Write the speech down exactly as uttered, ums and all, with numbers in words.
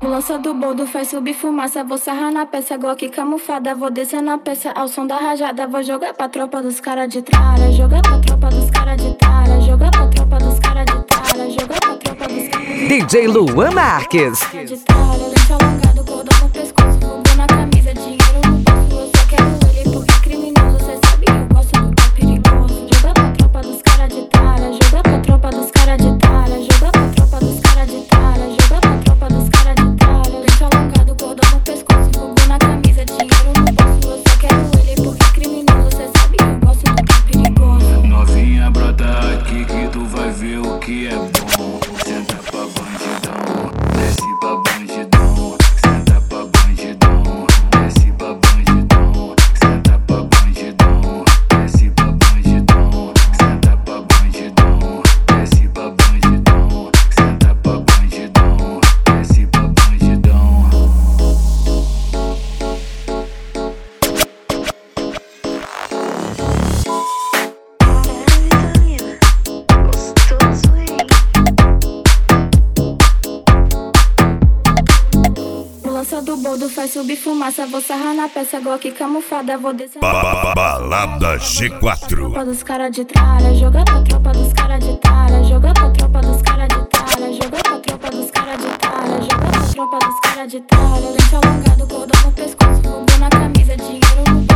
O lança do boldo faz subir fumaça. Vou sarrar na peça, Glock camuflada. Vou descer na peça ao som da rajada. Vou jogar pra tropa dos cara de tralha. Jogar pra tropa dos cara de tralha. Jogar pra tropa dos cara de tralha. Jogar pra tropa dos cara de tralha. D J Luan Marques. De tralha, lenço alongado, cordão no pescoço. Fogo na camisa, dinheiro no bolso. Eu só quero ele porque é criminoso. Cê sabe que eu gosto do que é perigoso. Jogar pra tropa dos cara de tralha. Jogar pra tropa dos cara de tralha. Jogar pra tropa dos cara de tralha. Jogar pra tropa dos cara de tralha. Lenço alongado, cordão no pescoço. Fogo na camisa, dinheiro no bolso. Eu só quero ele porque é criminoso. Cê sabe que eu gosto do que é perigoso. Novinha, brota aqui que tu vai ver o que é bom. Senta pra bandidão, desce pra bandidão. Senta pra bandidão, desce pra bandidão. Senta pra bandidão, desce pra bandidão. Senta pra bandidão, desce pra bandidão. Senta pra bandidão, desce pra bandidão. O lança do boldo faz subir fumaça. Vou sarrar na peça, Glock camuflada. Vou descer Ba- ba- ba- Balada G quatro. tropa dos cara de tralha. Jogar pra tropa dos cara de tralha. Jogar pra tropa dos cara de tralha. Jogar pra tropa dos cara de tralha. Jogar pra tropa dos cara de tralha. Lenço alongado, cordão no pescoço. Fogo na camisa, dinheiro no bolso.